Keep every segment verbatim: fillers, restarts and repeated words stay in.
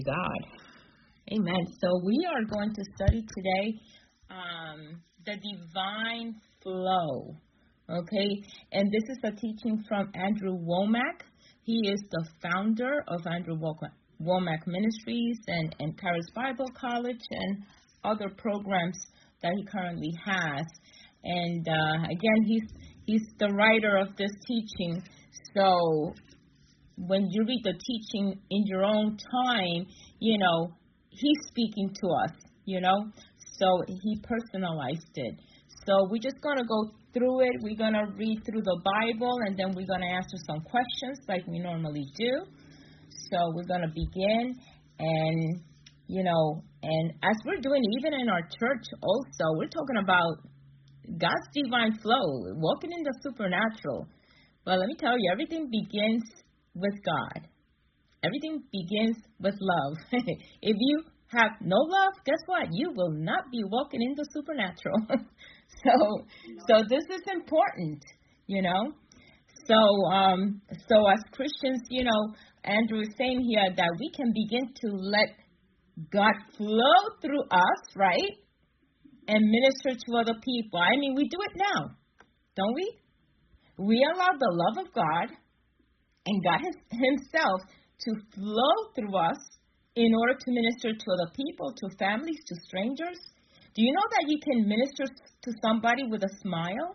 God. Amen. So we are going to study today um, the divine flow. Okay, and this is a teaching from Andrew Wommack. He is the founder of Andrew Wommack Ministries and, and Charis Bible College and other programs that he currently has. And uh, again, he's he's the writer of this teaching. So when you read the teaching in your own time, you know, he's speaking to us, you know. So he personalized it. So we're just going to go through it. We're going to read through the Bible, and then we're going to answer some questions like we normally do. So we're going to begin, and, you know, and as we're doing, even in our church also, we're talking about God's divine flow, walking in the supernatural. But let me tell you, everything begins with God. Everything begins with love. If you have no love, guess what? You will not be walking in the supernatural. so, so this is important, you know. So, um, so as Christians, you know, Andrew is saying here that we can begin to let God flow through us, right, and minister to other people. I mean, we do it now, don't we? We allow the love of God and God himself to flow through us in order to minister to other people, to families, to strangers. Do you know that you can minister to somebody with a smile?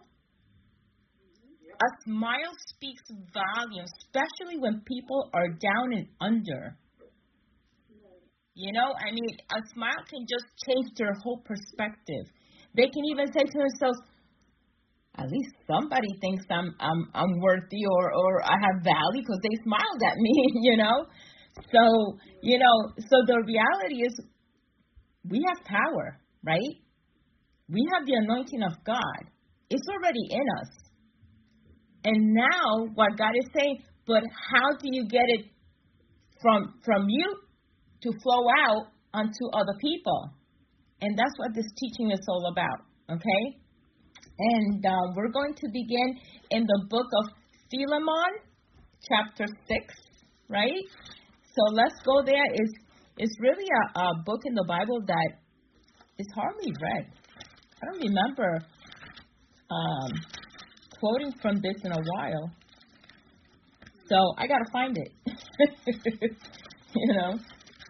A smile speaks volumes, especially when people are down and under. You know, I mean, a smile can just change their whole perspective. They can even say to themselves, at least somebody thinks I'm I'm I'm worthy or, or I have value because they smiled at me, you know. So, you know, so the reality is we have power, right? We have the anointing of God. It's already in us. And now what God is saying, but how do you get it from from you to flow out onto other people? And that's what this teaching is all about, okay? And uh, we're going to begin in the book of Philemon, chapter six, right? So let's go there. It's, it's really a, a book in the Bible that is hardly read. I don't remember um, quoting from this in a while. So I got to find it, you know.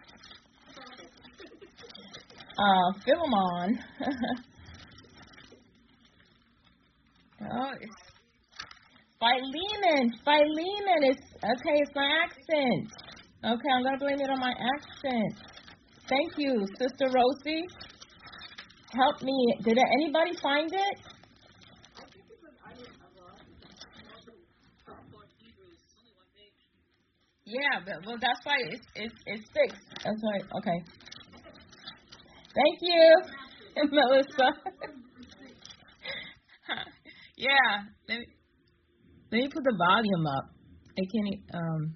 Uh, Philemon. Oh, it's Philemon. Philemon is, okay, it's my accent. Okay, I'm going to blame it on my accent. Thank you, Sister Rosie. Help me. Did anybody find it? Yeah, but, well, that's why it's, it's, it's fixed. That's right. Okay. Thank you, Melissa. Yeah, let me, let me put the volume up. I can't, um,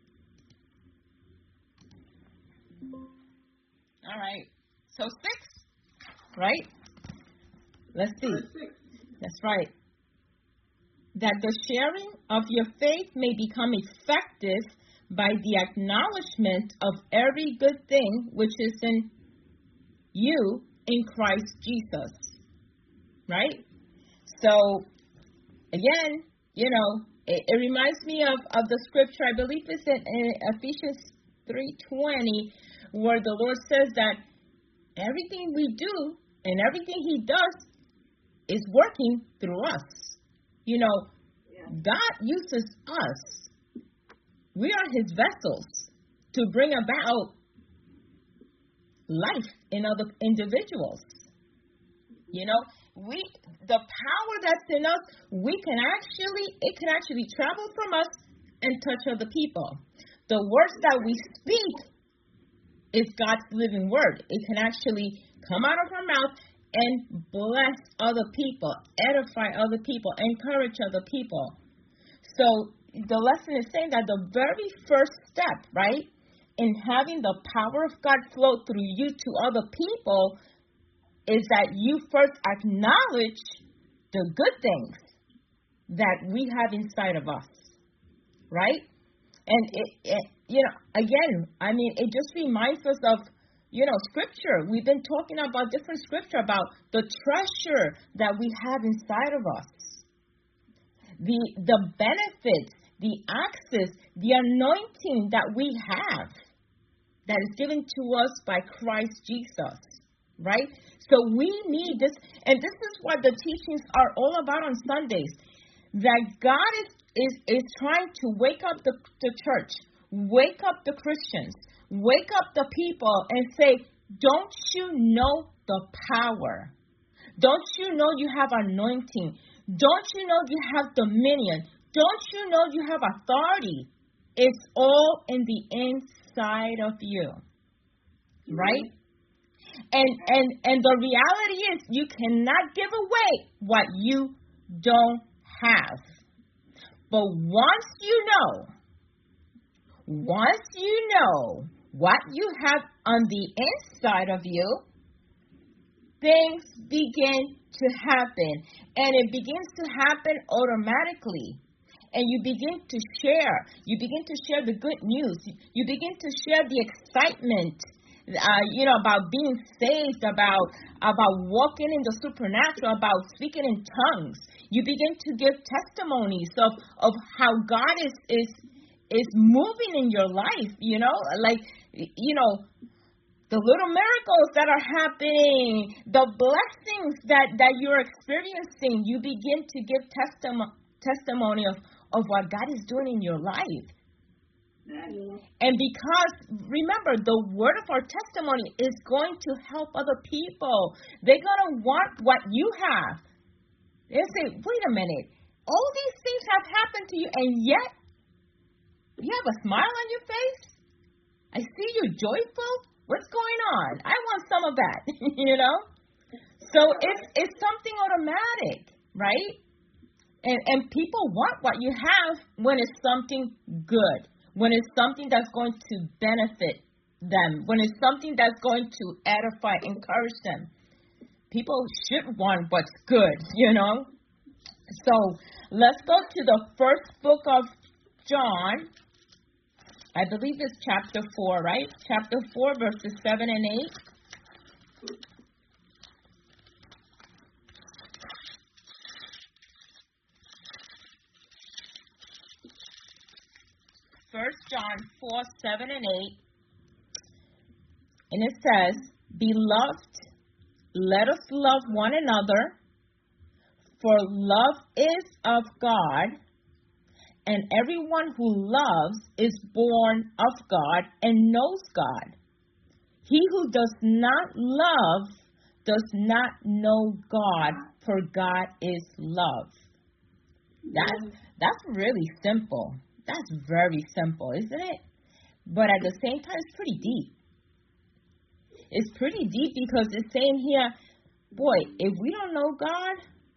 all right, so six, right? Let's see. That's right. That the sharing of your faith may become effective by the acknowledgement of every good thing which is in you in Christ Jesus, right? So, again, you know, it, it reminds me of, of the scripture, I believe it's in, in Ephesians three twenty, where the Lord says that everything we do and everything he does is working through us. You know, yeah. God uses us. We are his vessels to bring about life in other individuals. You know, we the power that's in us, we can actually, it can actually travel from us and touch other people. The words that we speak is God's living word. It can actually come out of our mouth and bless other people, edify other people, encourage other people. So the lesson is saying that the very first step, right, in having the power of God flow through you to other people is that you first acknowledge the good things that we have inside of us, right? And it, it you know, again, I mean, it just reminds us of, you know, scripture. We've been talking about different scripture about the treasure that we have inside of us. The, the benefits, the access, the anointing that we have that is given to us by Christ Jesus, right? So we need this, and this is what the teachings are all about on Sundays, that God is, is, is trying to wake up the, the church, wake up the Christians, wake up the people and say, don't you know the power? Don't you know you have anointing? Don't you know you have dominion? Don't you know you have authority? It's all in the inside of you, right? And and and the reality is you cannot give away what you don't have. But once you know, once you know what you have on the inside of you, things begin to happen. And it begins to happen automatically. And you begin to share. You begin to share the good news. You begin to share the excitement, uh, you know, about being saved, about about walking in the supernatural, about speaking in tongues. You begin to give testimonies of, of how God is is is moving in your life, you know, like, you know, the little miracles that are happening, the blessings that, that you're experiencing. You begin to give testimony testimony of, of what God is doing in your life. And because, remember, the word of our testimony is going to help other people. They're going to want what you have. They'll say, wait a minute, all these things have happened to you, and yet you have a smile on your face? I see you're joyful? What's going on? I want some of that, you know? So it's it's something automatic, right? And and people want what you have when it's something good, when it's something that's going to benefit them, when it's something that's going to edify, encourage them. People should want what's good, you know? So let's go to the first book of John. I believe it's chapter four, right? Chapter four, verses seven and eight. First John four, seven and eight. And it says, Beloved, let us love one another, for love is of God, and everyone who loves is born of God and knows God. He who does not love does not know God, for God is love. That's, that's really simple. That's very simple, isn't it? But at the same time, it's pretty deep. It's pretty deep because it's saying here, boy, if we don't know God,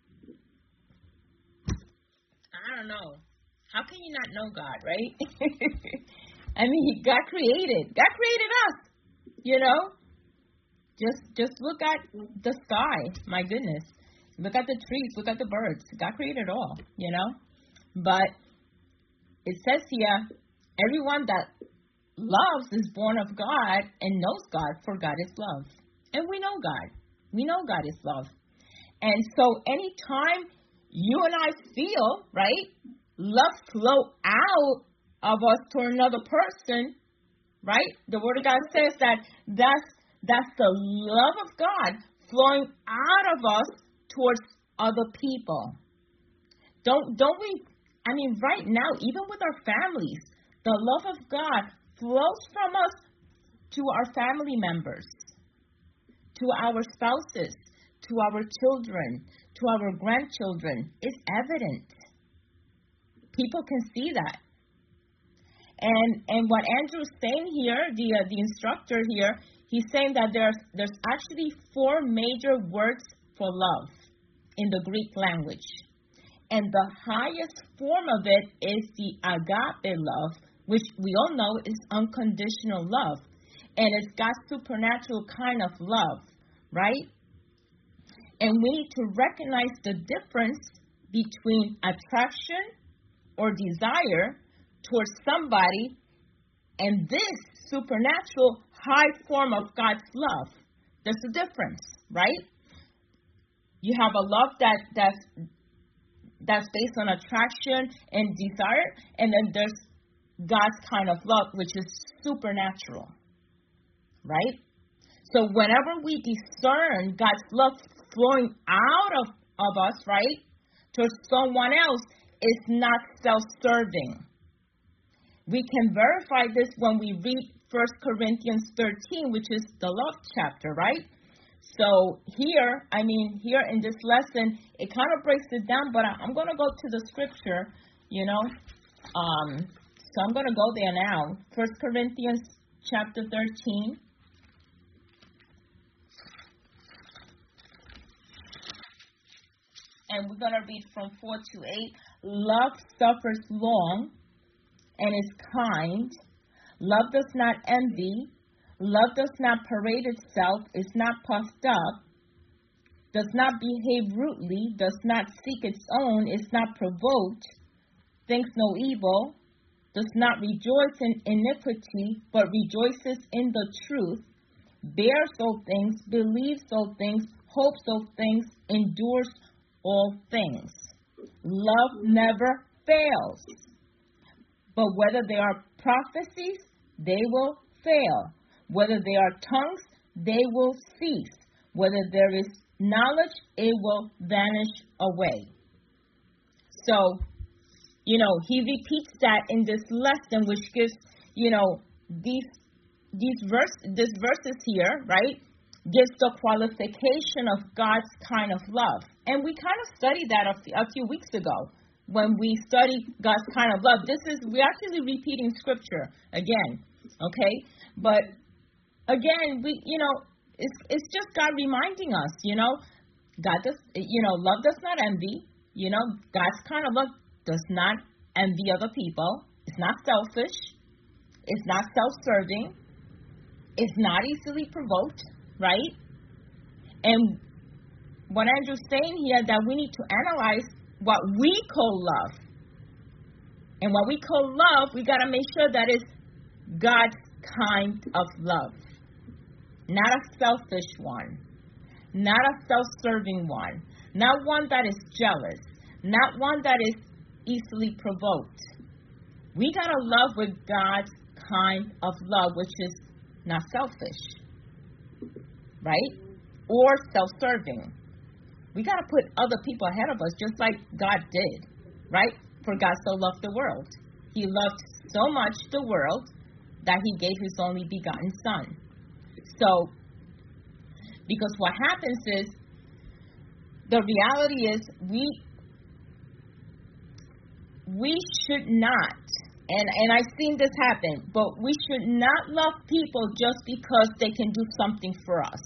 I don't know. How can you not know God, right? I mean, God created. God created us, you know? Just just look at the sky. My goodness. Look at the trees. Look at the birds. God created all, you know? But it says here, everyone that loves is born of God and knows God, for God is love. And we know God. We know God is love. And so anytime you and I feel, right, love flow out of us to another person, right? The Word of God says that that's, that's the love of God flowing out of us towards other people. Don't don't we, I mean, right now, even with our families, the love of God flows from us to our family members, to our spouses, to our children, to our grandchildren. It's evident. People can see that. And and what Andrew's saying here, the uh, the instructor here, he's saying that there's there's actually four major words for love in the Greek language. And the highest form of it is the agape love, which we all know is unconditional love. And it's God's supernatural kind of love, right? And we need to recognize the difference between attraction or desire towards somebody and this supernatural high form of God's love. There's a difference, right? You have a love that that's that's based on attraction and desire, and then there's God's kind of love, which is supernatural, right? So whenever we discern God's love flowing out of, of us, right, to someone else, it's not self-serving. We can verify this when we read First Corinthians thirteen, which is the love chapter, right? So here, I mean, here in this lesson, it kind of breaks it down, but I'm going to go to the scripture, you know. Um, so I'm going to go there now. First Corinthians chapter thirteen. And we're going to read from four to eight. Love suffers long and is kind. Love does not envy. Love does not parade itself, is not puffed up, does not behave rudely, does not seek its own, is not provoked, thinks no evil, does not rejoice in iniquity, but rejoices in the truth, bears all things, believes all things, hopes all things, endures all things. Love never fails. But whether they are prophecies, they will fail. Whether they are tongues, they will cease. Whether there is knowledge, it will vanish away. So, you know, he repeats that in this lesson, which gives, you know, these these verse this verses here, right, gives the qualification of God's kind of love. And we kind of studied that a few, a few weeks ago when we studied God's kind of love. This is, we're actually repeating scripture again, okay? But again, we, you know, it's it's just God reminding us, you know, God does, you know, love does not envy. You know, God's kind of love does not envy other people. It's not selfish. It's not self-serving. It's not easily provoked, right? And what Andrew's saying here, that we need to analyze what we call love. And what we call love, we got to make sure that it's God's kind of love. Not a selfish one. Not a self-serving one. Not one that is jealous. Not one that is easily provoked. We got to love with God's kind of love, which is not selfish, right? Or self-serving. We got to put other people ahead of us, just like God did, right? For God so loved the world. He loved so much the world that he gave his only begotten son. So, because what happens is, the reality is we we should not, and, and I've seen this happen, but we should not love people just because they can do something for us.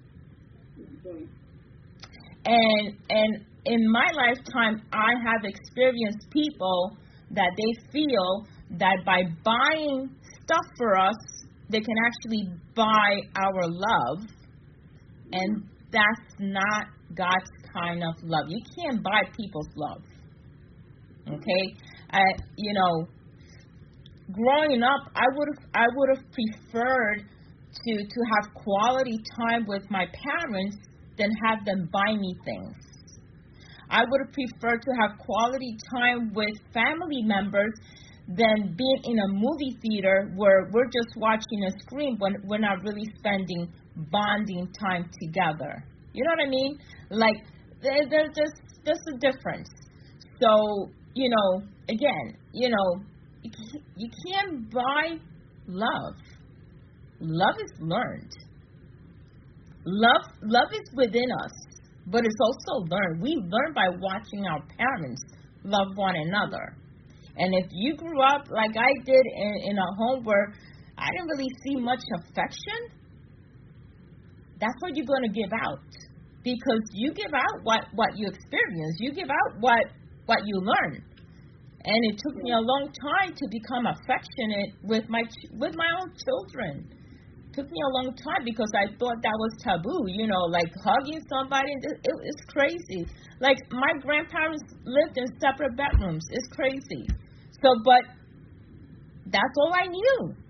And and in my lifetime, I have experienced people that they feel that by buying stuff for us, they can actually buy our love, and that's not God's kind of love. You can't buy people's love. Okay, I you know, growing up, I would have I would have preferred to to have quality time with my parents than have them buy me things. I would have preferred to have quality time with family members than being in a movie theater where we're just watching a screen when we're not really spending bonding time together. You know what I mean? Like, there, there's just there's a difference. So, you know, again, you know, you can't, you can't buy love. Love is learned. Love, love is within us, but it's also learned. We learn by watching our parents love one another. And if you grew up like I did in, in a home where I didn't really see much affection, that's what you're going to give out. Because you give out what, what you experience. You give out what, what you learn. And it took me a long time to become affectionate with my with my own children. It took me a long time because I thought that was taboo, you know, like hugging somebody. It, it, it's crazy. Like, my grandparents lived in separate bedrooms. It's crazy. So, but that's all I knew.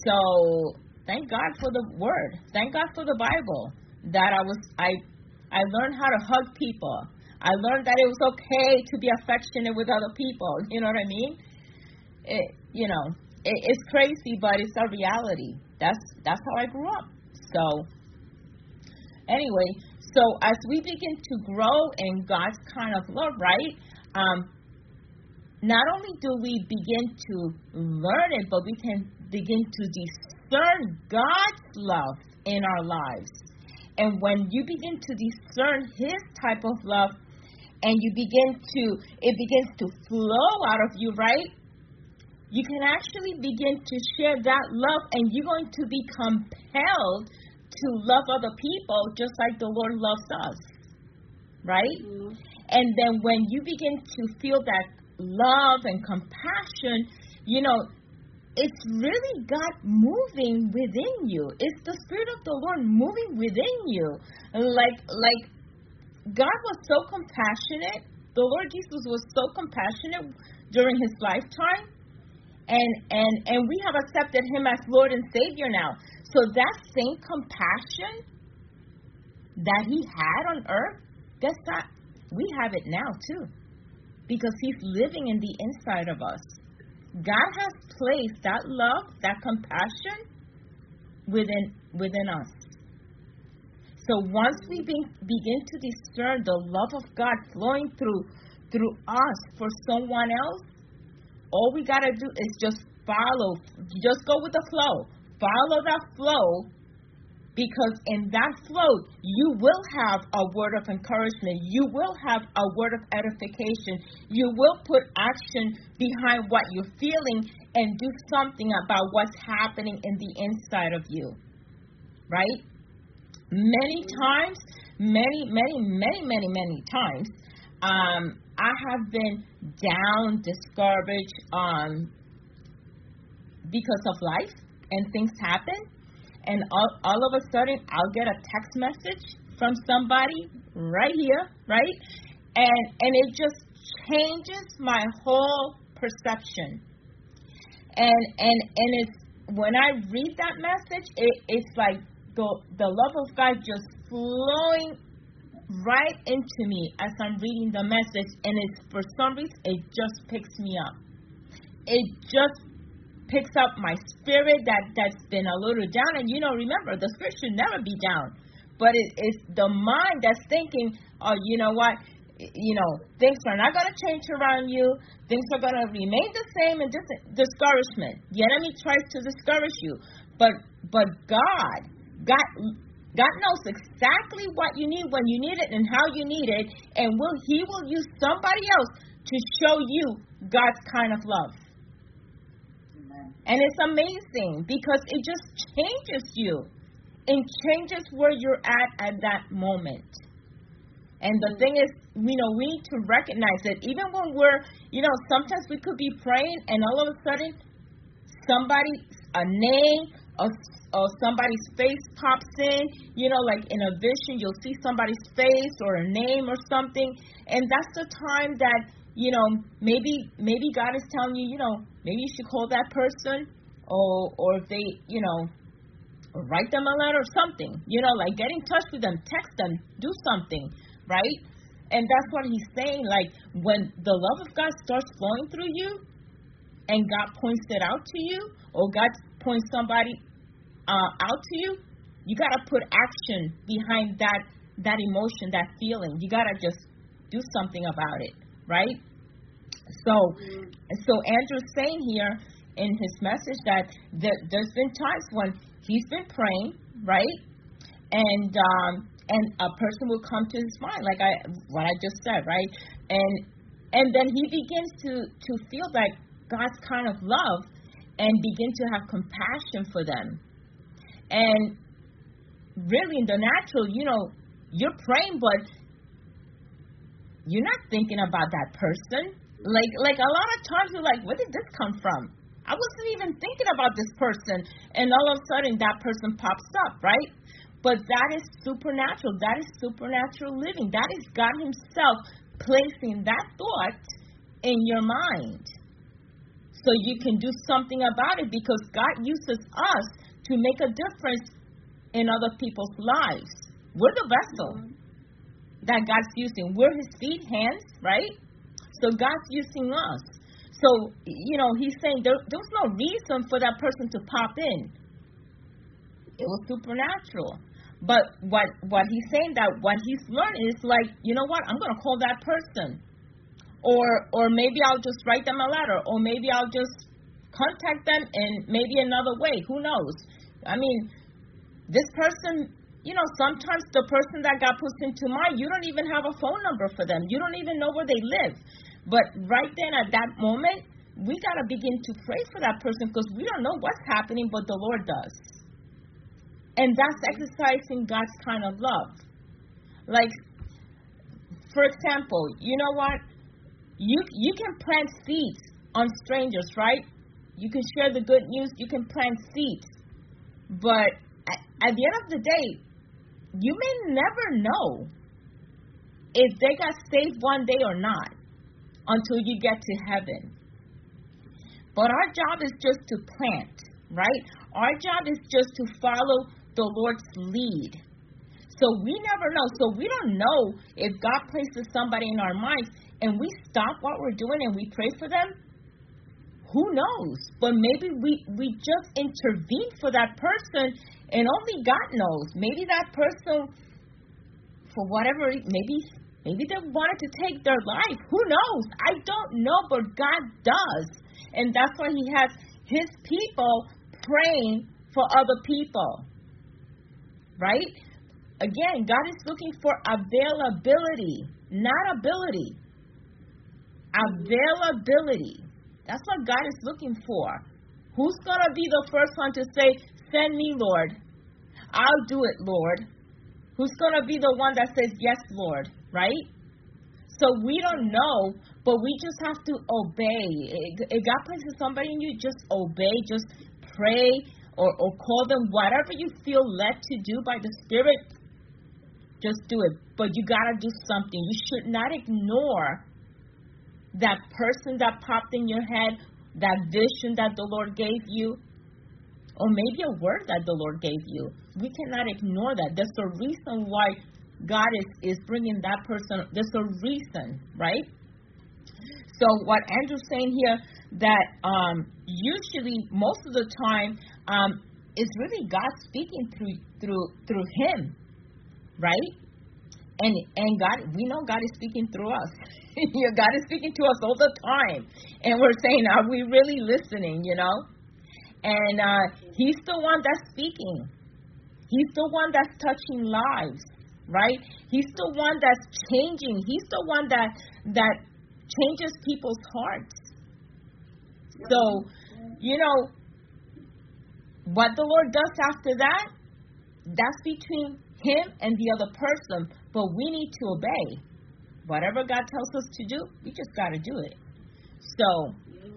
So thank God for the Word. Thank God for the Bible. That I was I I learned how to hug people. I learned that it was okay to be affectionate with other people. You know what I mean? It, you know, it, it's crazy, but it's a reality. That's that's how I grew up. So anyway, so as we begin to grow in God's kind of love, right? Um, not only do we begin to learn it, but we can begin to discern God's love in our lives. And when you begin to discern His type of love, and you begin to, it begins to flow out of you, right? You can actually begin to share that love, and you're going to be compelled to love other people just like the Lord loves us, right? Mm-hmm. And then when you begin to feel that love and compassion, you know, it's really God moving within you. It's the Spirit of the Lord moving within you. Like, like God was so compassionate. The Lord Jesus was so compassionate during His lifetime. And, and, and we have accepted Him as Lord and Savior now. So that same compassion that He had on earth, guess what? We have it now too. Because He's living in the inside of us. God has placed that love, that compassion within within us. So once we be, begin to discern the love of God flowing through through us for someone else, all we got to do is just follow. Just go with the flow. Follow that flow, because in that flow, you will have a word of encouragement. You will have a word of edification. You will put action behind what you're feeling and do something about what's happening in the inside of you, right? Many times, many, many, many, many, many times, um, I have been down, discouraged um, because of life, and things happen. And all, all of a sudden, I'll get a text message from somebody right here, right? And and it just changes my whole perception. And and and it's when I read that message, it, it's like the the love of God just flowing right into me as I'm reading the message. And it's for some reason, it just picks me up. It just picks up my spirit that, that's been a little down. And, you know, remember, the spirit should never be down. But it, it's the mind that's thinking, oh, you know what, you know, things are not going to change around you. Things are going to remain the same, and dis- discouragement. The enemy tries to discourage you. But but God, God, God knows exactly what you need, when you need it, and how you need it. And will He will use somebody else to show you God's kind of love. And it's amazing because it just changes you. It changes where you're at at that moment. And the thing is, you know, we need to recognize that even when we're, you know, sometimes we could be praying and all of a sudden somebody, a name or, or somebody's face pops in, you know, like in a vision, you'll see somebody's face or a name or something. And that's the time that, you know, maybe maybe God is telling you, you know, maybe you should call that person, or or if they, you know, write them a letter or something, you know, like get in touch with them, text them, do something, right? And that's what He's saying, like when the love of God starts flowing through you and God points it out to you, or God points somebody uh, out to you, you got to put action behind that, that emotion, that feeling. You got to just do something about it. Right? So, so Andrew's saying here in his message that there, there's been times when he's been praying, right? And um, and a person will come to his mind, like I what I just said, right? And and then he begins to, to feel like God's kind of love and begin to have compassion for them. And really in the natural, you know, you're praying, but you're not thinking about that person. Like, like a lot of times you're like, where did this come from? I wasn't even thinking about this person. And all of a sudden that person pops up, right? But that is supernatural. That is supernatural living. That is God Himself placing that thought in your mind. so you can do something about it, because God uses us to make a difference in other people's lives. We're the vessel that God's using. We're His feet, hands, right? So God's using us. So, you know, He's saying there, there was no reason for that person to pop in. It was supernatural. But what what He's saying, that what He's learning is like, you know what, I'm going to call that person. Or or maybe I'll just write them a letter. Or maybe I'll just contact them in maybe another way. Who knows? I mean, this person, you know, sometimes the person that God puts into mind, you don't even have a phone number for them. You don't even know where they live. But right then at that moment, we got to begin to pray for that person, because we don't know what's happening, but the Lord does. And that's exercising God's kind of love. Like, for example, you know what? You you can plant seeds on strangers, right? You can share the good news. You can plant seeds. But at, at the end of the day, you may never know if they got saved one day or not until you get to heaven. But our job is just to plant, right? Our job is just to follow the Lord's lead. So we never know. So we don't know if God places somebody in our minds and we stop what we're doing and we pray for them. Who knows? But maybe we, we just intervene for that person, and only God knows. Maybe that person, for whatever, maybe maybe they wanted to take their life. Who knows? I don't know, but God does. And that's why He has His people praying for other people. Right? Again, God is looking for availability, not ability. Availability. That's what God is looking for. Who's going to be the first one to say, send me, Lord? I'll do it, Lord. Who's going to be the one that says, yes, Lord? Right? So we don't know, but we just have to obey. If God places somebody in you, just obey. Just pray or, or call them, whatever you feel led to do by the Spirit. Just do it. But you got to do something. You should not ignore that person that popped in your head, that vision that the Lord gave you, or maybe a word that the Lord gave you. We cannot ignore that. There's a reason why God is, is bringing that person. There's a reason, right? So what Andrew's saying here, that um, usually, most of the time, um, it's really God speaking through through through him, right? And and God, we know God is speaking through us. God is speaking to us all the time. And we're saying, are we really listening, you know? And uh, He's the one that's speaking. He's the one that's touching lives, right? He's the one that's changing. He's the one that that changes people's hearts. So, you know, what the Lord does after that, that's between Him and the other person. But we need to obey. Whatever God tells us to do, we just got to do it. So,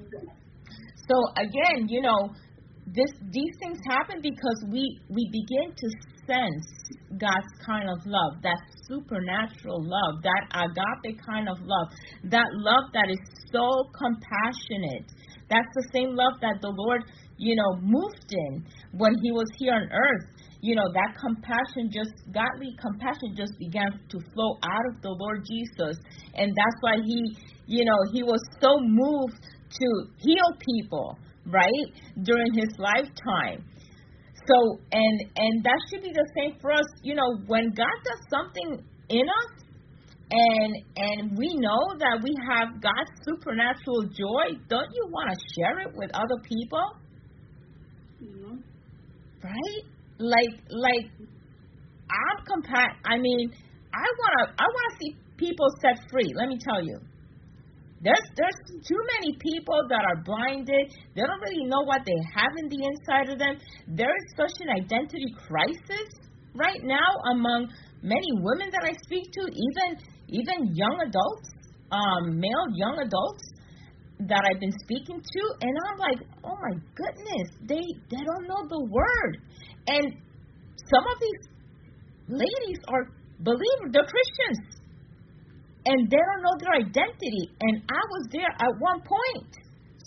so again, you know, this these things happen because we we begin to sense God's kind of love, that supernatural love, that agape kind of love, that love that is so compassionate. That's the same love that the Lord, you know, moved in when He was here on earth. You know, that compassion, just godly compassion just began to flow out of the Lord Jesus. And that's why He, you know, He was so moved to heal people, right, during His lifetime. So, and and that should be the same for us. You know, when God does something in us, and and we know that we have God's supernatural joy, don't you want to share it with other people? Mm-hmm. Right? Like, like, I'm compa- I mean, I wanna, I wanna see people set free. Let me tell you, there's, there's too many people that are blinded. They don't really know what they have in the inside of them. There is such an identity crisis right now among many women that I speak to, even, even young adults, um, male young adults that I've been speaking to, and I'm like, oh my goodness, they, they don't know the word. And some of these ladies are believers, they're Christians, and they don't know their identity. And I was there at one point.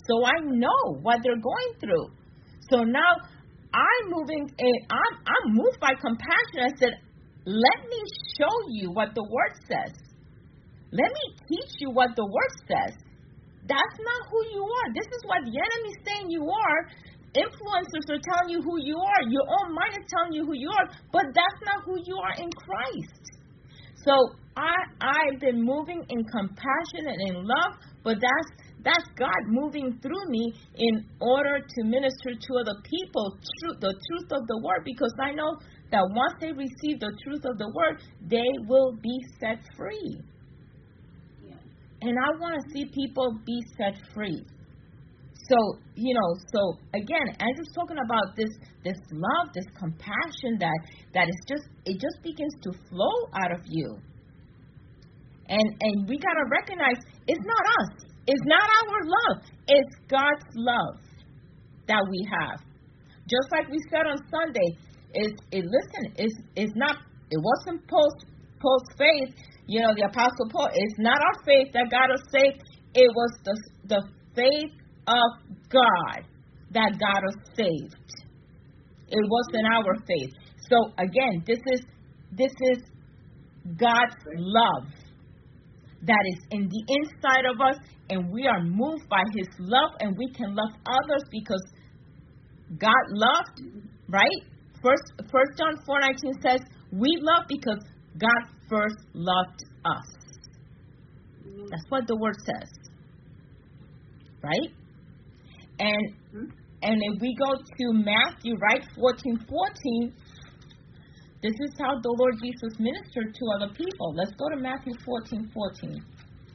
So I know what they're going through. So now I'm moving, I'm, I'm moved by compassion. I said, let me show you what the Word says. Let me teach you what the Word says. That's not who you are. This is what the enemy's saying you are. Influencers are telling you who you are. Your own mind is telling you who you are, but that's not who you are in Christ. So I, I've been moving in compassion and in love, but that's that's God moving through me in order to minister to other people truth, the truth of the Word, because I know that once they receive the truth of the Word, they will be set free. Yeah. And I want to see people be set free. So, you know, so again, as it's talking about this this love, this compassion that that is just, it just begins to flow out of you. And and we got to recognize it's not us. It's not our love. It's God's love that we have. Just like we said on Sunday, it's, it, listen, it's, it's not, it wasn't Paul's, Paul's faith, you know, the Apostle Paul. It's not our faith that got us saved. It was the the faith of God that got us saved. It wasn't our faith. So again, this is this is God's love that is in the inside of us, and we are moved by His love, and we can love others because God loved, right? First, First John four nineteen says, we love because God first loved us. That's what the Word says, right? And and if we go to Matthew, right, fourteen fourteen, this is how the Lord Jesus ministered to other people. Let's go to Matthew fourteen fourteen.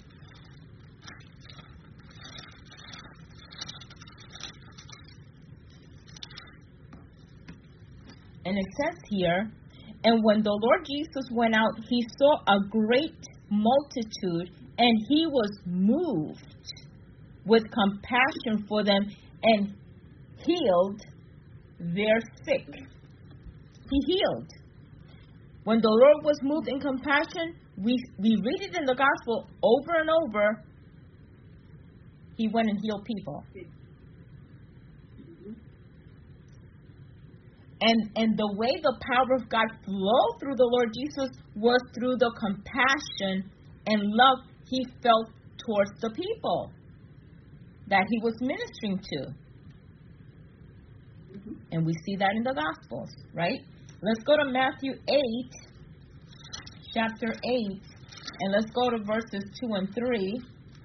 And it says here, and when the Lord Jesus went out, He saw a great multitude, and He was moved with compassion for them, and healed their sick. He healed. When the Lord was moved in compassion, we we read it in the gospel over and over. He went and healed people. And and the way the power of God flowed through the Lord Jesus was through the compassion and love He felt towards the people that He was ministering to. Mm-hmm. And we see that in the Gospels, right? Let's go to Matthew eight, chapter eight, and let's go to verses two and three.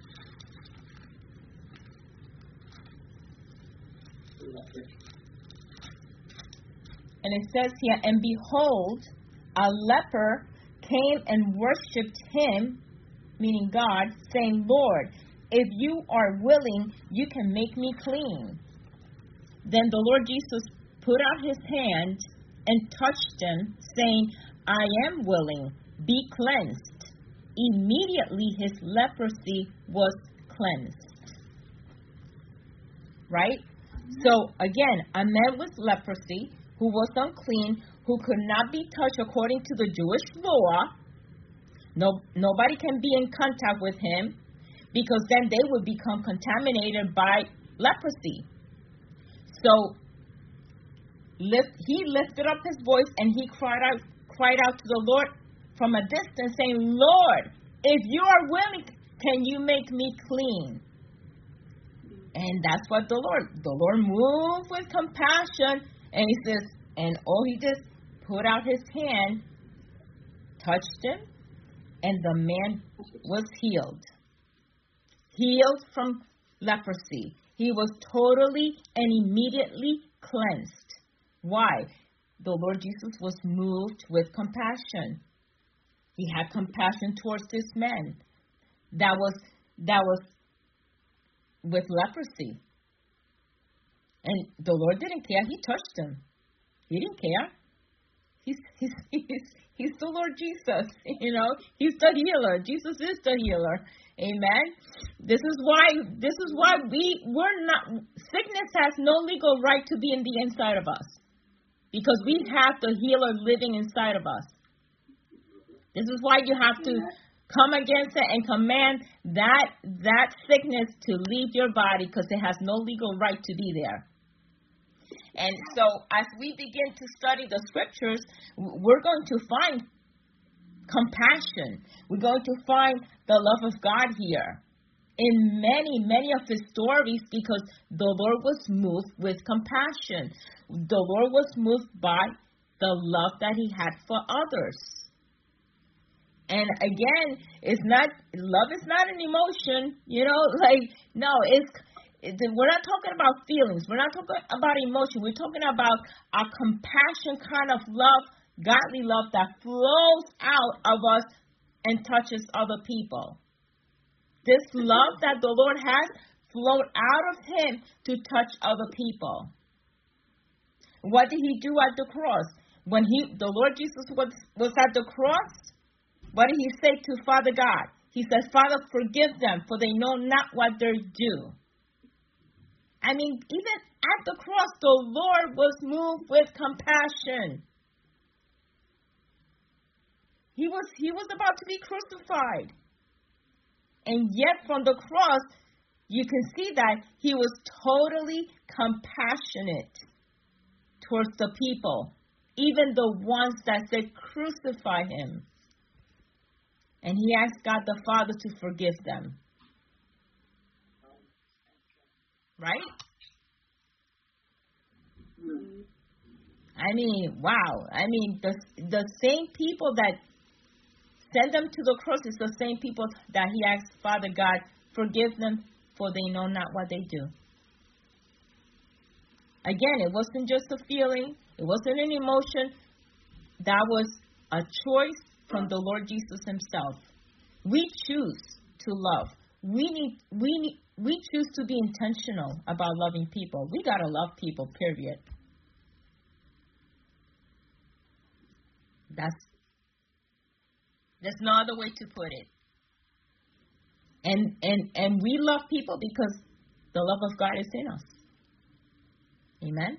And it says here, and behold, a leper came and worshipped Him, meaning God, saying, Lord, if you are willing, you can make me clean. Then the Lord Jesus put out His hand and touched him, saying, I am willing, be cleansed. Immediately his leprosy was cleansed. Right? So again, a man with leprosy who was unclean, who could not be touched according to the Jewish law. No, nobody can be in contact with him, because then they would become contaminated by leprosy. So lift, he lifted up his voice and he cried out, cried out to the Lord from a distance, saying, Lord, if you are willing, can you make me clean? And that's what the Lord, the Lord moved with compassion, and he says, and all he did, put out his hand, touched him, and the man was healed. Healed from leprosy. He was totally and immediately cleansed. Why? The Lord Jesus was moved with compassion. He had compassion towards this man that was that was with leprosy. And the Lord didn't care. He touched him. He didn't care. He's he's he's, he's the Lord Jesus. You know, he's the healer. Jesus is the healer. Amen. This is why this is why we we're not sickness has no legal right to be in the inside of us, because we have the healer living inside of us. This is why you have to come against it and command that that sickness to leave your body because it has no legal right to be there. And so as we begin to study the scriptures, we're going to find compassion. We're going to find the love of God here in many, many of his stories, because the Lord was moved with compassion. The Lord was moved by the love that he had for others. And again, it's not, love is not an emotion, you know, like, no, it's, it, we're not talking about feelings. We're not talking about emotion. We're talking about a compassion kind of love, godly love that flows out of us and touches other people. This love that the Lord has flowed out of him to touch other people. What did he do at the cross? When he, the Lord Jesus was, was at the cross, what did he say to Father God? He says, Father, forgive them, for they know not what they do. I mean, even at the cross, the Lord was moved with compassion. He was, he was about to be crucified. And yet from the cross, you can see that he was totally compassionate towards the people, even the ones that said, crucify him. And he asked God the Father to forgive them. Right? I mean, wow. I mean, the, the same people that send them to the cross is the same people that he asked, Father God, forgive them, for they know not what they do. Again, it wasn't just a feeling. It wasn't an emotion. That was a choice from the Lord Jesus himself. We choose to love. We need, we need, we choose to be intentional about loving people. We got to love people, period. That's There's no other way to put it. And and and we love people because the love of God is in us. Amen?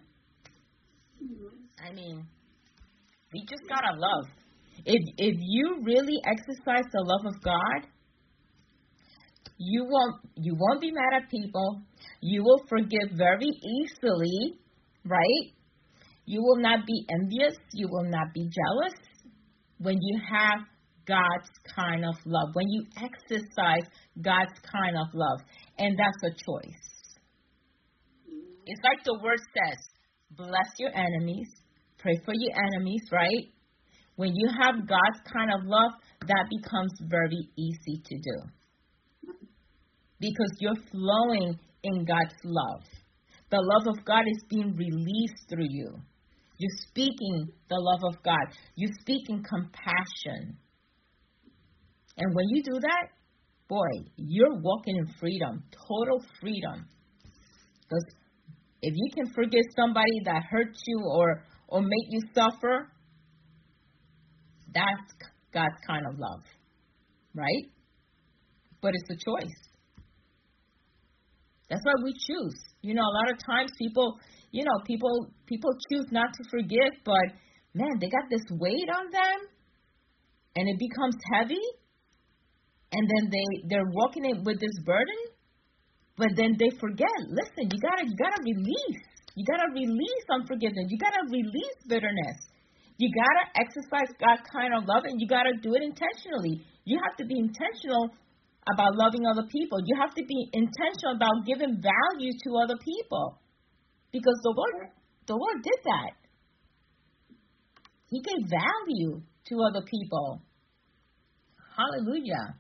I mean, we just gotta love. If if you really exercise the love of God, you won't you won't be mad at people. You will forgive very easily, right? You will not be envious. You will not be jealous when you have God's kind of love, when you exercise God's kind of love. And that's a choice. It's like the word says, bless your enemies, pray for your enemies, right? When you have God's kind of love, that becomes very easy to do. Because you're flowing in God's love. The love of God is being released through you. You're speaking the love of God. You're speaking compassion. And when you do that, boy, you're walking in freedom, total freedom. Because if you can forgive somebody that hurt you or, or make you suffer, that's God's kind of love, right? But it's a choice. That's why we choose. You know, a lot of times people, you know, people people choose not to forgive, but man, they got this weight on them, and it becomes heavy. And then they, they're walking in with this burden, but then they forget. Listen, you gotta you gotta release. You gotta release unforgiveness. You gotta release bitterness. You gotta exercise God's kind of love, and you gotta do it intentionally. You have to be intentional about loving other people. You have to be intentional about giving value to other people. Because the Lord the Lord did that. He gave value to other people. Hallelujah.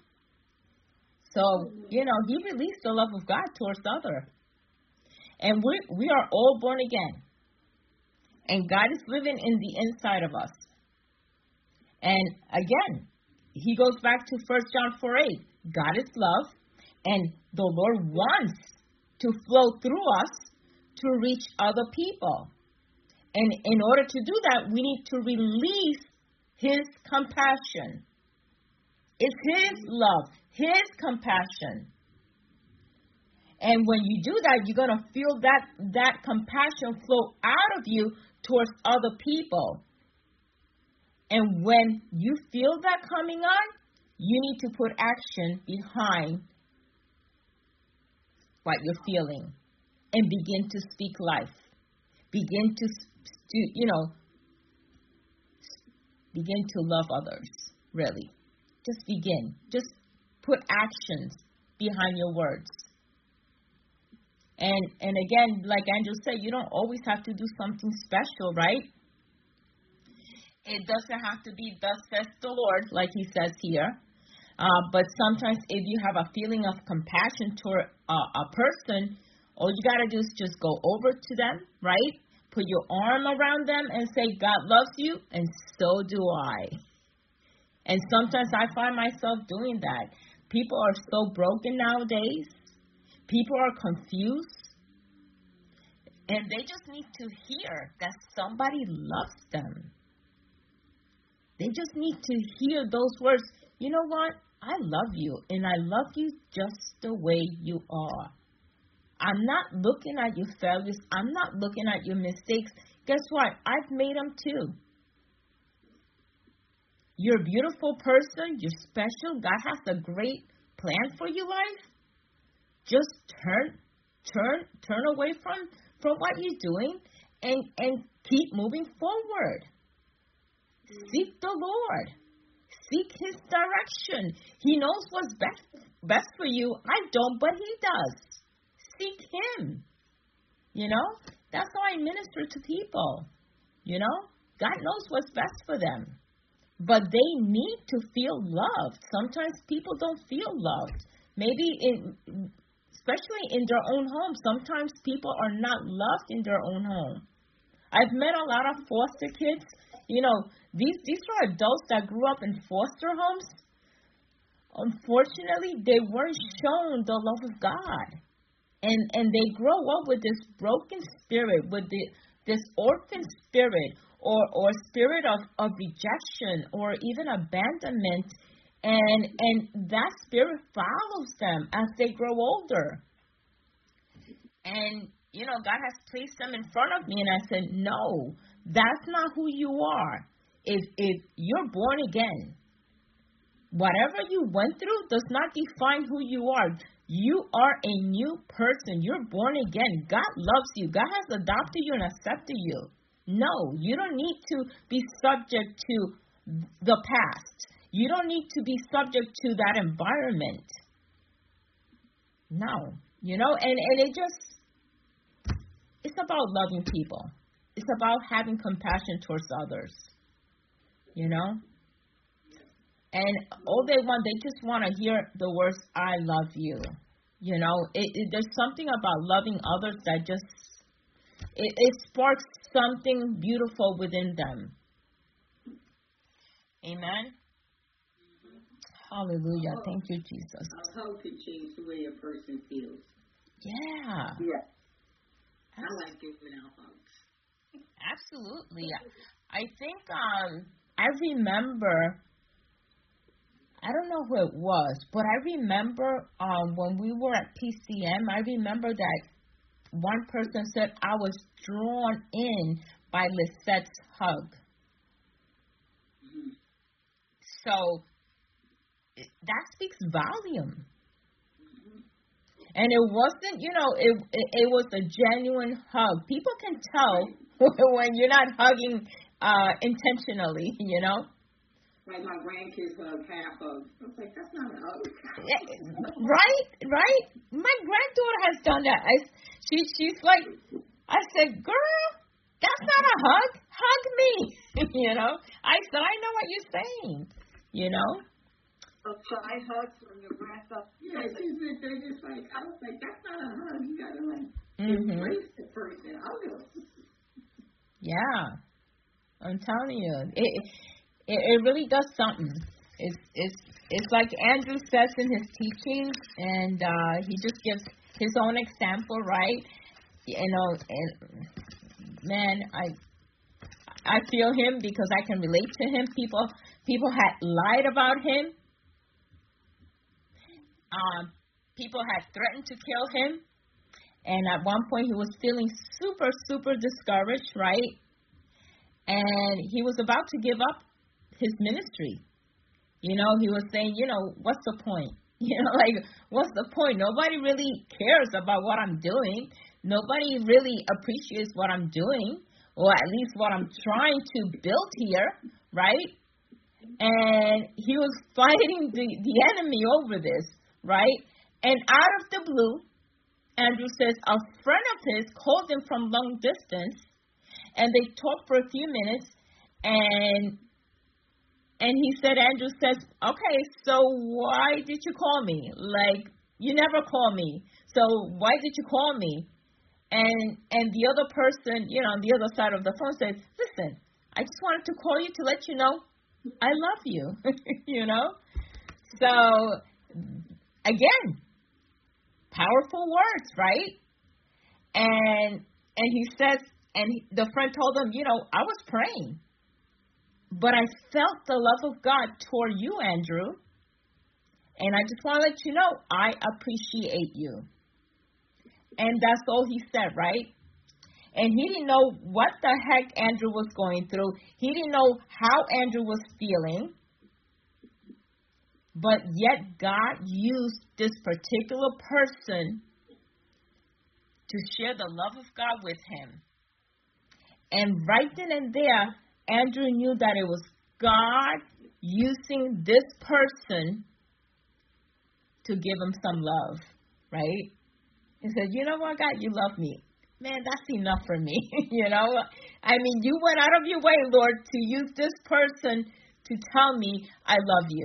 So, you know, he released the love of God towards others. And we we are all born again. And God is living in the inside of us. And again, he goes back to First John four eight. God is love, and the Lord wants to flow through us to reach other people. And in order to do that, we need to release his compassion. It's his love, his compassion. And when you do that, you're going to feel that, that compassion flow out of you towards other people. And when you feel that coming on, you need to put action behind what you're feeling and begin to speak life. Begin to, to you know, begin to love others, really. Just begin. Just put actions behind your words. And and again, like Andrew said, you don't always have to do something special, right? It doesn't have to be thus says the Lord, like he says here. Uh, but sometimes if you have a feeling of compassion toward uh, a person, all you got to do is just go over to them, right? Put your arm around them and say, God loves you, and so do I. And sometimes I find myself doing that. People are so broken nowadays. People are confused. And they just need to hear that somebody loves them. They just need to hear those words. You know what? I love you, and I love you just the way you are. I'm not looking at your failures. I'm not looking at your mistakes. Guess what? I've made them too. You're a beautiful person. You're special. God has a great plan for your life. Just turn, turn, turn away from, from what you're doing and, and keep moving forward. Seek the Lord. Seek His direction. He knows what's best, best for you. I don't, but He does. Seek Him. You know, that's how I minister to people. You know, God knows what's best for them. But they need to feel loved. Sometimes people don't feel loved. Maybe, in, especially in their own home, sometimes people are not loved in their own home. I've met a lot of foster kids. You know, these, these are adults that grew up in foster homes. Unfortunately, they weren't shown the love of God. And and they grow up with this broken spirit, with the, this orphan spirit, or, or spirit of, of rejection, or even abandonment. And and that spirit follows them as they grow older. And, you know, God has placed them in front of me, and I said, no, that's not who you are. If if you're born again, whatever you went through does not define who you are. You are a new person. You're born again. God loves you. God has adopted you and accepted you. No, you don't need to be subject to the past. You don't need to be subject to that environment. No, you know, and, and it just, it's about loving people. It's about having compassion towards others, you know. And all they want, they just want to hear the words, I love you. You know, it, it, there's something about loving others that just, it, it sparks something beautiful within them. Amen. Mm-hmm. Hallelujah. Hope, Thank you, Jesus. Hope can change the way a person feels. Yeah. Yeah. I like giving out hugs. Absolutely. I think um, I remember, I don't know who it was, but I remember um, when we were at P C M, I remember that one person said, I was drawn in by Lisette's hug. Mm-hmm. So that speaks volume. Mm-hmm. And it wasn't, you know, it, it it was a genuine hug. People can tell when you're not hugging uh, intentionally, you know. Like my grandkids hug, half hug. I was like, that's not a hug. Yeah, right, right. My granddaughter has done that. I, she, she's like, I said, girl, that's not a hug. Hug me. You know. I said, I know what you're saying. You know. A side hug from your grandson. Yeah, she's been there just like, I was like, that's not a hug. You got to like mm-hmm. embrace the person. I'll go. Yeah. I'm telling you. It, It, it really does something. It's it's it's like Andrew says in his teaching, and uh, he just gives his own example, right? You know, and man, I I feel him because I can relate to him. People people had lied about him. Um, people had threatened to kill him, and at one point he was feeling super super discouraged, right? And he was about to give up his ministry. You know, he was saying, you know, what's the point? You know, like, what's the point? Nobody really cares about what I'm doing. Nobody really appreciates what I'm doing, or at least what I'm trying to build here, right? And he was fighting the, the enemy over this, right? And out of the blue, Andrew says a friend of his called him from long distance, and they talked for a few minutes, and and he said, Andrew says, okay, so why did you call me? Like, you never call me, so why did you call me? And and the other person, you know, on the other side of the phone said, listen, I just wanted to call you to let you know I love you, you know? So, again, powerful words, right? And and he says, and he, the friend told him, you know, I was praying, but I felt the love of God toward you, Andrew, and I just want to let you know I appreciate you. And that's all he said, right? And he didn't know what the heck Andrew was going through. He didn't know how Andrew was feeling. But yet God used this particular person to share the love of God with him. And right then and there, Andrew knew that it was God using this person to give him some love, right? He said, you know what, God, you love me. Man, that's enough for me, you know. I mean, you went out of your way, Lord, to use this person to tell me I love you.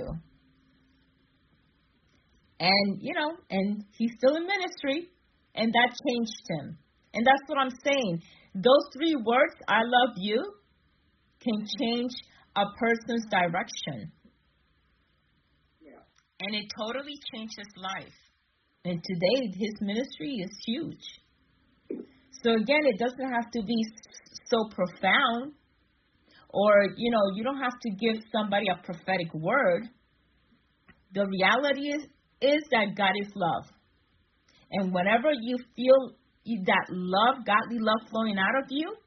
And, you know, and he's still in ministry, and that changed him. And that's what I'm saying. Those three words, I love you, can change a person's direction. Yeah. And it totally changed his life. And today, his ministry is huge. So again, it doesn't have to be so profound, or, you know, you don't have to give somebody a prophetic word. The reality is, is that God is love. And whenever you feel that love, godly love flowing out of you,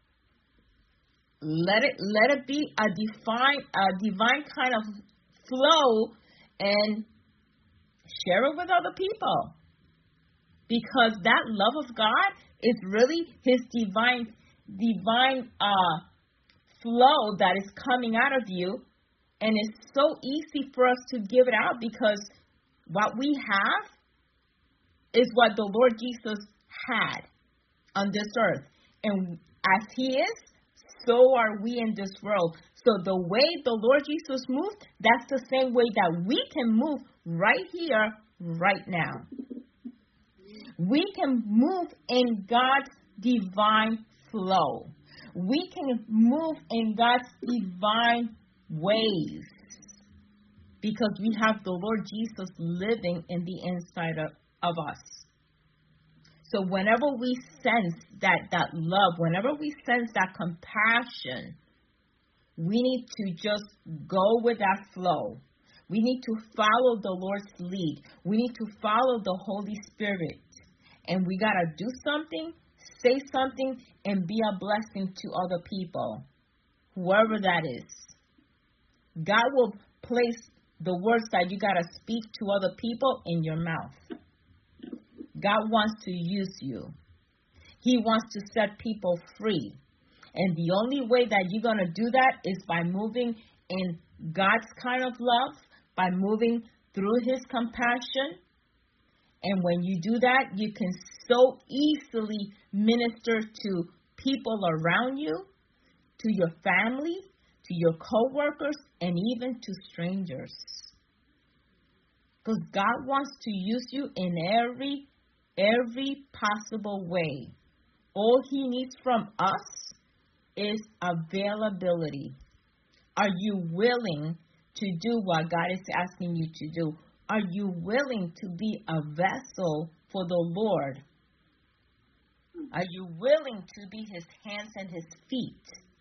let it let it be a divine, a divine kind of flow, and share it with other people. Because that love of God is really his divine divine uh, flow that is coming out of you. And it's so easy for us to give it out, because what we have is what the Lord Jesus had on this earth. And as he is, so are we in this world. So the way the Lord Jesus moved, that's the same way that we can move right here, right now. We can move in God's divine flow. We can move in God's divine ways, because we have the Lord Jesus living in the inside of, of us. So whenever we sense that, that love, whenever we sense that compassion, we need to just go with that flow. We need to follow the Lord's lead. We need to follow the Holy Spirit. And we got to do something, say something, and be a blessing to other people, whoever that is. God will place the words that you got to speak to other people in your mouth. God wants to use you. He wants to set people free. And the only way that you're going to do that is by moving in God's kind of love, by moving through his compassion. And when you do that, you can so easily minister to people around you, to your family, to your co-workers, and even to strangers. Because God wants to use you in every, every possible way. All he needs from us is availability. Are you willing to do what God is asking you to do? Are you willing to be a vessel for the Lord? Are you willing to be his hands and his feet?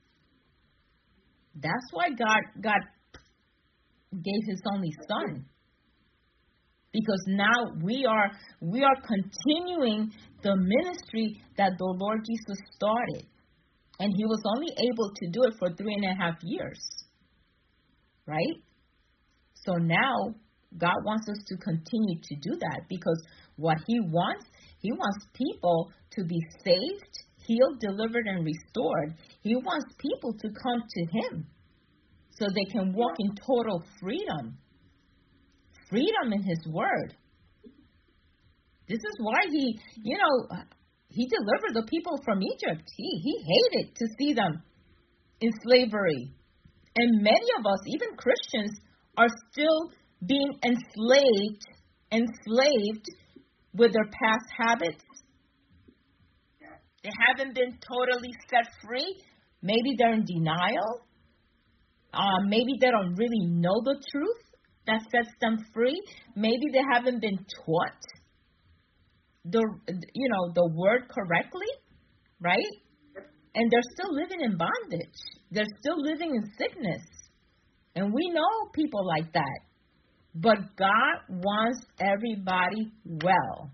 That's why God, God gave his only son. Because now we are we are continuing the ministry that the Lord Jesus started. And he was only able to do it for three and a half years. Right? So now God wants us to continue to do that, because what he wants, he wants people to be saved, healed, delivered, and restored. He wants people to come to him so they can walk in total freedom. Freedom in his word. This is why he, you know, he delivered the people from Egypt. He, he hated to see them in slavery. And many of us, even Christians, are still being enslaved, enslaved with their past habits. They haven't been totally set free. Maybe they're in denial. Uh, maybe they don't really know the truth that sets them free. Maybe they haven't been taught the, you know, the word correctly, right? And they're still living in bondage. They're still living in sickness. And we know people like that. But God wants everybody well.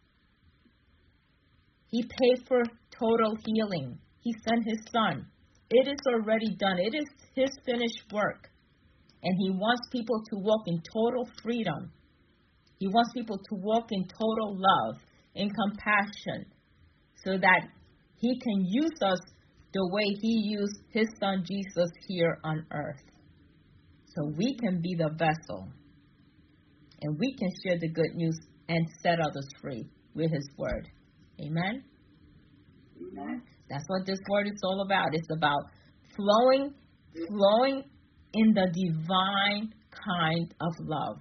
He paid for total healing. He sent his son. It is already done. It is his finished work. And he wants people to walk in total freedom. He wants people to walk in total love and compassion, so that he can use us the way he used his son Jesus here on earth. So we can be the vessel. And we can share the good news and set others free with his word. Amen? Amen. That's what this word is all about. It's about flowing, flowing in the divine kind of love.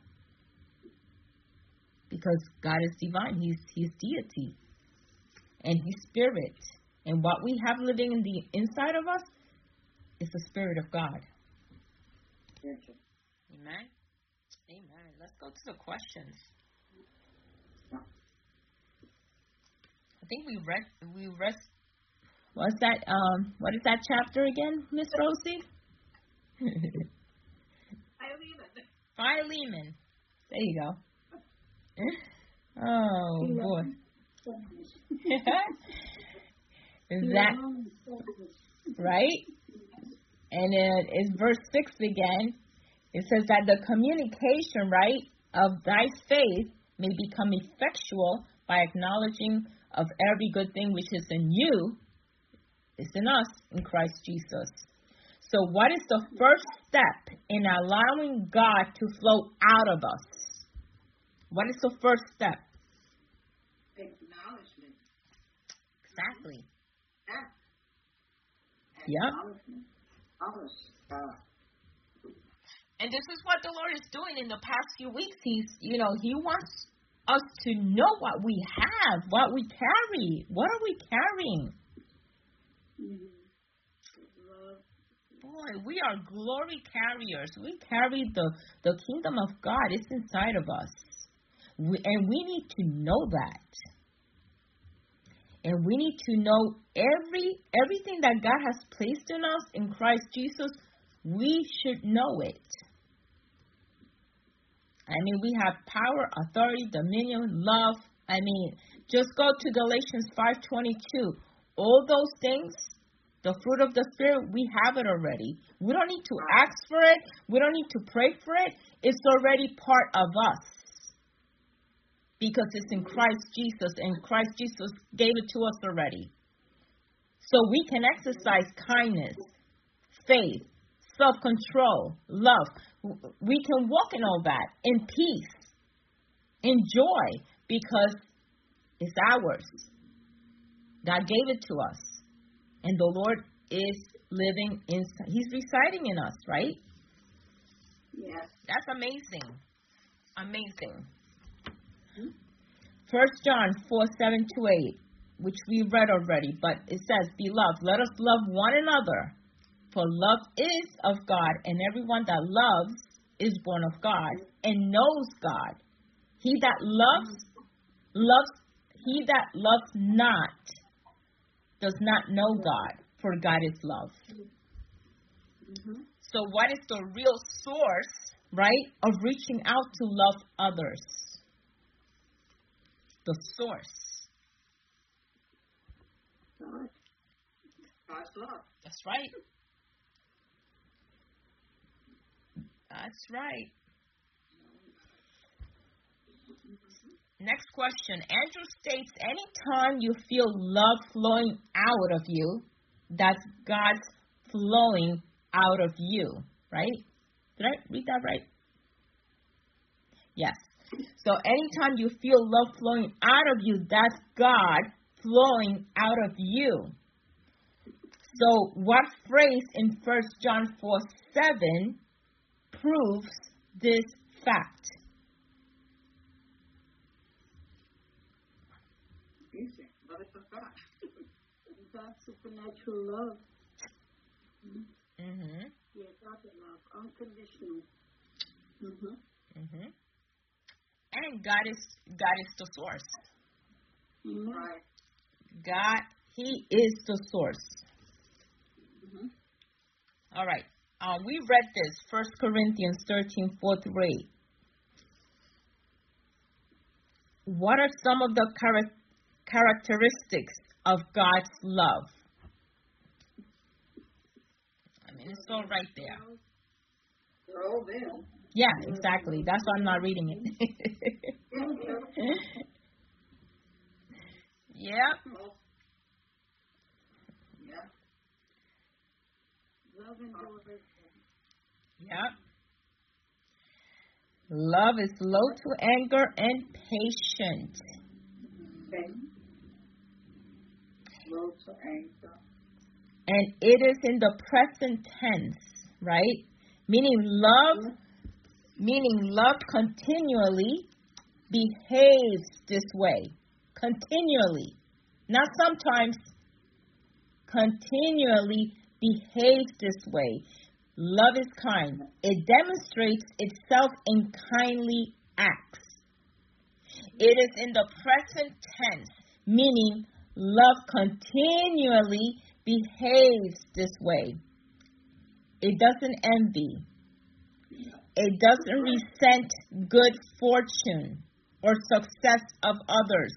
Because God is divine. He's, he's deity. And he's spirit. And what we have living in the inside of us is the Spirit of God. Amen? Amen. Let's go to the questions. I think we read, we read, what's that, um, what is that chapter again, Miss Rosie? Philemon. Philemon. There you go. Oh, boy. Is that right? And it is verse six again. It says that the communication, right, of thy faith may become effectual by acknowledging of every good thing which is in you, is in us, in Christ Jesus. So what is the first step in allowing God to flow out of us? What is the first step? Acknowledgement. Exactly. Yeah. Yep. Acknowledgement. And this is what the Lord is doing in the past few weeks. He's, you know, he wants us to know what we have, what we carry. What are we carrying? Mm-hmm. Boy, we are glory carriers. We carry the, the kingdom of God. It's inside of us. We, and we need to know that. And we need to know every everything that God has placed in us in Christ Jesus. We should know it. I mean, we have power, authority, dominion, love. I mean, just go to Galatians five twenty-two. All those things, the fruit of the Spirit, we have it already. We don't need to ask for it. We don't need to pray for it. It's already part of us. Because it's in Christ Jesus, and Christ Jesus gave it to us already. So we can exercise kindness, faith, self-control, love. We can walk in all that in peace, in joy, because it's ours. God gave it to us. And the Lord is living inside. He's residing in us, right? Yes. That's amazing. Amazing. First John four, seven to eight, which we read already, but it says, Beloved, let us love one another, for love is of God, and everyone that loves is born of God and knows God. He that loves, loves, he that loves not does not know God, for God is love. Mm-hmm. So what is the real source, right, of reaching out to love others? The source. God. God's love. That's right. That's right. next question. Andrew states, anytime you feel love flowing out of you, that's God's flowing out of you, right? Did I read that right? Yes. So anytime you feel love flowing out of you, that's God flowing out of you. So what phrase in First John four seven proves this fact? God's supernatural love. Mm-hmm. Yeah, God's love, unconditional. Mm-hmm. Mm-hmm. And God is God is the source. Mm-hmm. Right. God, He is the source. Mm-hmm. All right. Uh, we read this, First Corinthians thirteen, four through eight. What are some of the char- characteristics of God's love? I mean, it's all right there. They're all there. Yeah, exactly. That's why I'm not reading it. Yeah. Yeah. Love endures. Yeah. Love is slow to anger and patient. Okay. Slow to anger. And it is in the present tense, right? Meaning love, mm-hmm. meaning love continually behaves this way. Continually. Not sometimes. Continually behaves this way. Love is kind. It demonstrates itself in kindly acts. It is in the present tense, meaning love continually behaves this way. It doesn't envy. It doesn't resent good fortune or success of others.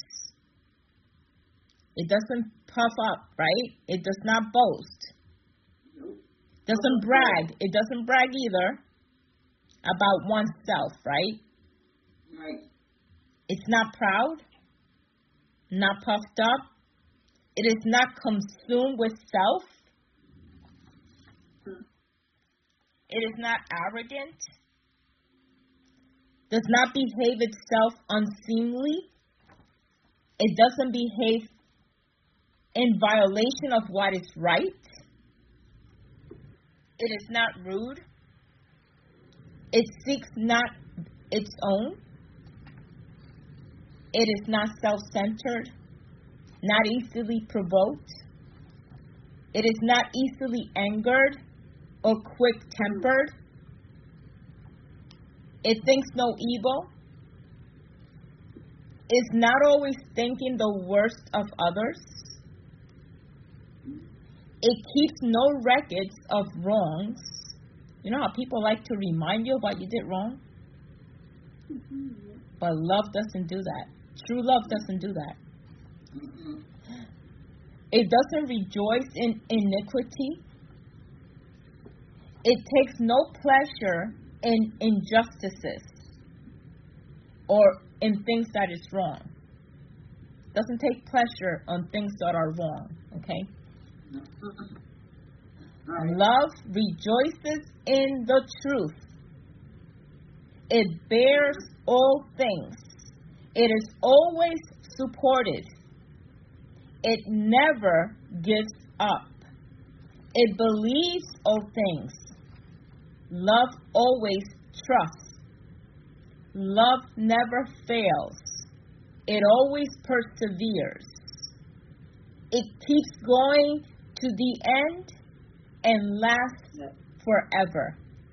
It doesn't puff up, right? It does not boast. Doesn't brag. It doesn't brag either about oneself, right? Right. It's not proud, not puffed up. It is not consumed with self. It is not arrogant. Does not behave itself unseemly. It doesn't behave in violation of what is right. It is not rude. It seeks not its own. It is not self-centered, not easily provoked. It is not easily angered or quick-tempered. It thinks no evil. Is not always thinking the worst of others. It keeps no records of wrongs. You know how people like to remind you of what you did wrong? Mm-hmm. But love doesn't do that. True love doesn't do that. Mm-hmm. It doesn't rejoice in iniquity. It takes no pleasure in injustices or in things that is wrong. Doesn't take pleasure on things that are wrong, okay? Right. Love rejoices in the truth. It bears all things. It is always supported. It never gives up. It believes all things. Love always trusts. Love never fails. It always perseveres. It keeps going to the end and lasts forever.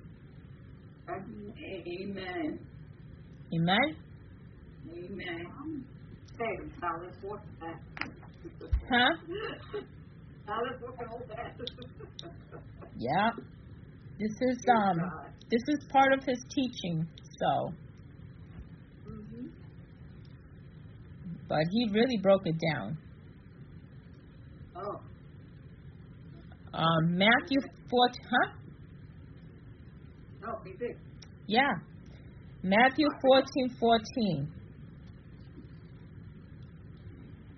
Amen. Amen? Amen. Hey, Alice, what's that? Huh? Alice, what's that? Yeah. This is um this is part of his teaching, so. Mm-hmm. But he really broke it down. Oh. Um, Matthew four, huh? Oh, he did. Yeah. Matthew fourteen fourteen.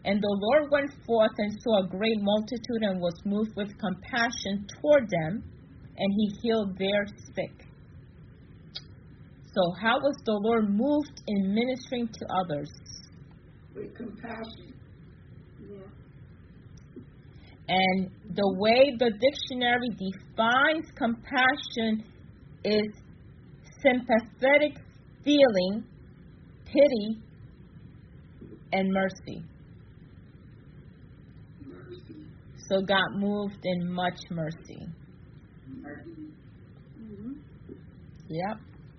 And the Lord went forth and saw a great multitude and was moved with compassion toward them, and he healed their sick. So how was the Lord moved in ministering to others? With compassion. Yeah. And the way the dictionary defines compassion is sympathetic feeling, pity, and mercy. Mercy. So God moved in much mercy. Mercy. Mm-hmm. Yep.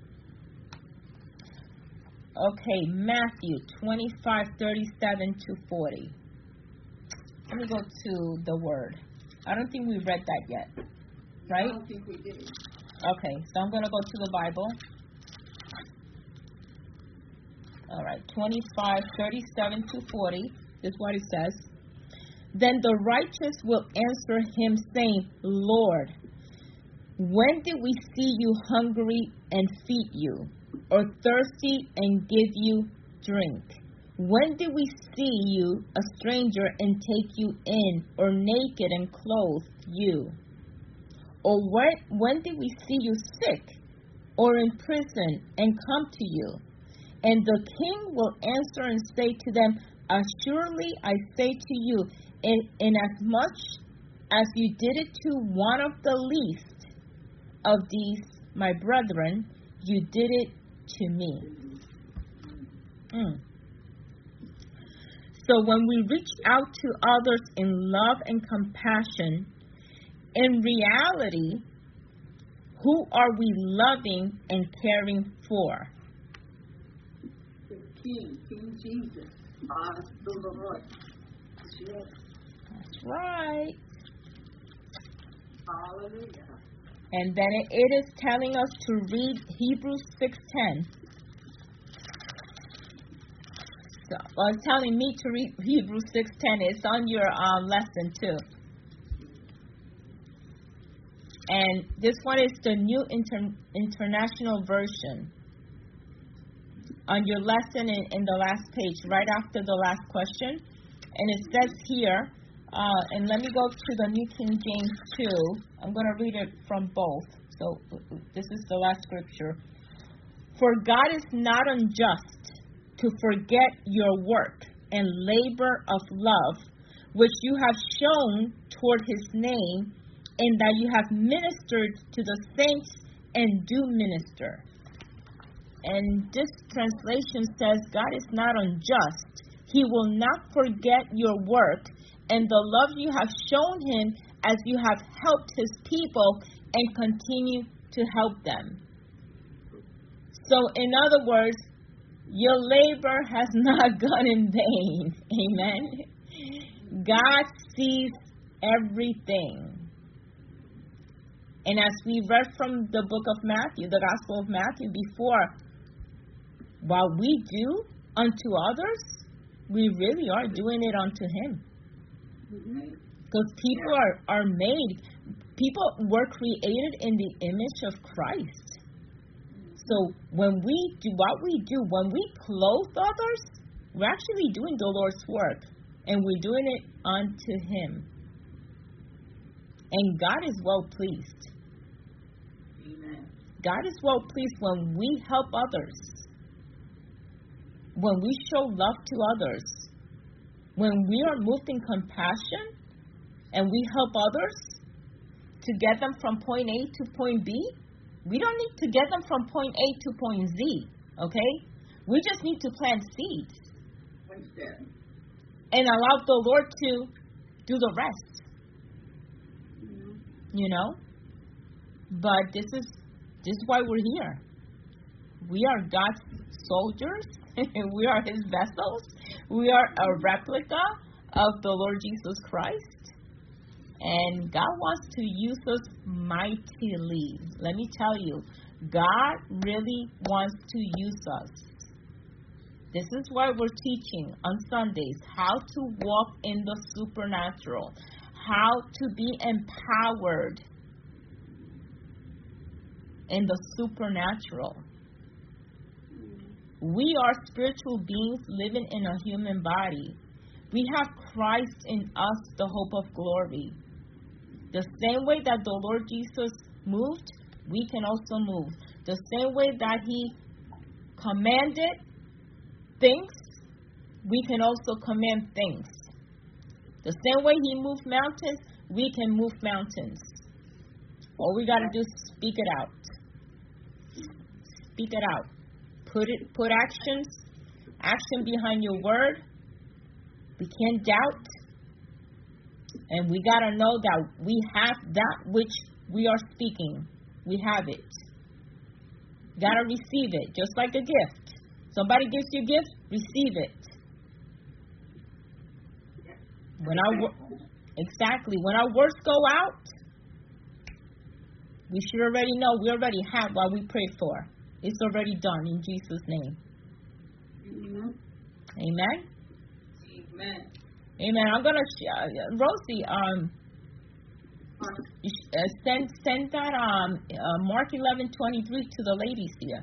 Okay, Matthew twenty-five, thirty-seven to forty. Let me go to the word. I don't think we read that yet, right? I don't think we did. Okay, so I'm going to go to the Bible. All right, twenty-five, thirty-seven to forty is what it says. Then the righteous will answer him, saying, Lord, when did we see you hungry and feed you, or thirsty and give you drink? When did we see you a stranger and take you in, or naked and clothe you? Or when, when did we see you sick or in prison and come to you? And the king will answer and say to them, Assuredly I say to you, in, inasmuch as you did it to one of the least of these my brethren, you did it to me. Mm. So when we reach out to others in love and compassion, in reality, who are we loving and caring for? The King, King Jesus. Ah, the Lord. Yes. That's right. Hallelujah. And then it, it is telling us to read Hebrews six ten. So, well, it's telling me to read Hebrews six ten. It's on your um, lesson too. And this one is the New Inter- International Version. On your lesson in, in the last page, right after the last question. And it says here, uh, and let me go to the New King James too. I'm going to read it from both. So this is the last scripture. For God is not unjust to forget your work and labor of love, which you have shown toward his name, in that you have ministered to the saints and do minister. And this translation says, God is not unjust. He will not forget your work and the love you have shown him as you have helped his people and continue to help them. So, in other words, your labor has not gone in vain. Amen. God sees everything. And as we read from the book of Matthew, the Gospel of Matthew before, what we do unto others, we really are doing it unto him. Because people are, are made, people were created in the image of Christ. So when we do what we do, when we clothe others, we're actually doing the Lord's work. And we're doing it unto him. And God is well pleased. Amen. God is well pleased when we help others. When we show love to others. When we are moved in compassion and we help others to get them from point A to point B, we don't need to get them from point A to point Z, okay? We just need to plant seeds. And allow the Lord to do the rest. Mm-hmm. You know? But this is this is why we're here. We are God's soldiers. We are his vessels. We are a replica of the Lord Jesus Christ. And God wants to use us mightily. Let me tell you, God really wants to use us. This is why we're teaching on Sundays how to walk in the supernatural, how to be empowered in the supernatural. We are spiritual beings living in a human body, We have Christ in us, the hope of glory. The same way that the Lord Jesus moved, we can also move. The same way that he commanded things, we can also command things. The same way he moved mountains, we can move mountains. All we got to do is speak it out. Speak it out. Put it. Put actions, action behind your word. We can't doubt. And we got to know that we have that which we are speaking. We have it. Got to receive it, just like a gift. Somebody gives you a gift, receive it. When our exactly when our words go out, we should already know we already have what we prayed for. It's already done in Jesus' name. Amen. Amen. Amen. Amen. I'm gonna uh, Rosie, um, you sh- uh, send send that um uh, Mark eleven twenty-three to the ladies here.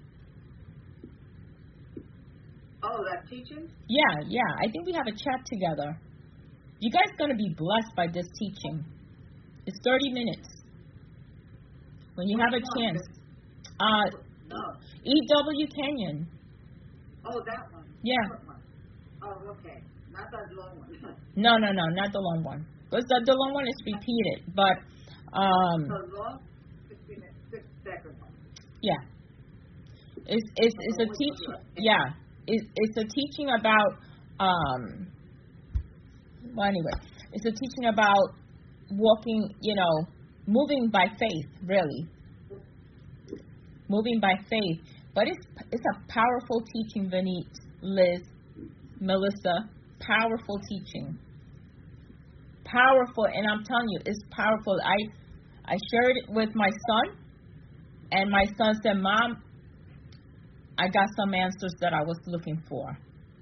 Oh, that teaching? Yeah, yeah. I think we have a chat together. You guys gonna be blessed by this teaching. It's thirty minutes. When you have a chance. Uh, no. E W Canyon. Oh, that one. Yeah. One. Oh, okay. Not that long one. No, no, no, not the long one. Because the, the long one is repeated, but um. The long, sixteen, six second one. Yeah. It's it's it's a teaching. Yeah. It, it's a teaching about um. Well, anyway, it's a teaching about walking. You know, moving by faith. Really. Moving by faith, but it's it's a powerful teaching, Vinny, Liz, Melissa, powerful teaching, powerful, and I'm telling you, it's powerful. I I shared it with my son, and my son said, "Mom, I got some answers that I was looking for."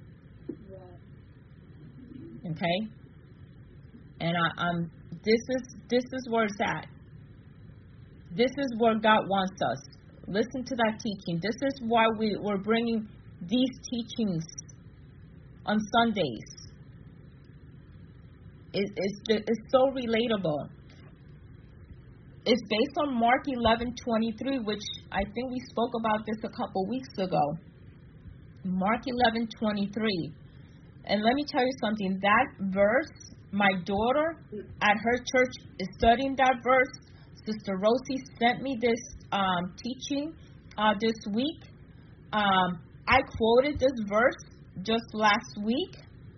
Okay, and I, I'm this is this is where it's at. This is where God wants us. Listen to that teaching. This is why we, we're bringing these teachings on Sundays. It, it's, it's so relatable. It's based on Mark eleven twenty-three, which I think we spoke about this a couple weeks ago. Mark eleven twenty-three. And let me tell you something. That verse, my daughter at her church is studying that verse. Sister Rosie sent me this um, teaching uh, this week. Um, I quoted this verse just last week,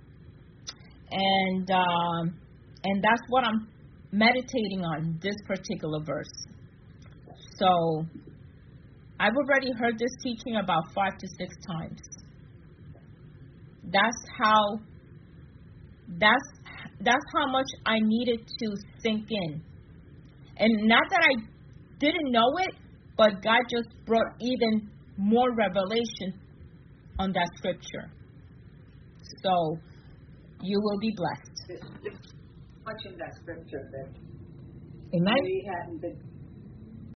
and um, and that's what I'm meditating on, this particular verse. So I've already heard this teaching about five to six times. That's how. That's that's how much I needed to sink in. And not that I didn't know it, but God just brought even more revelation on that scripture. So you will be blessed. There's much in that scripture that Amen. we hadn't been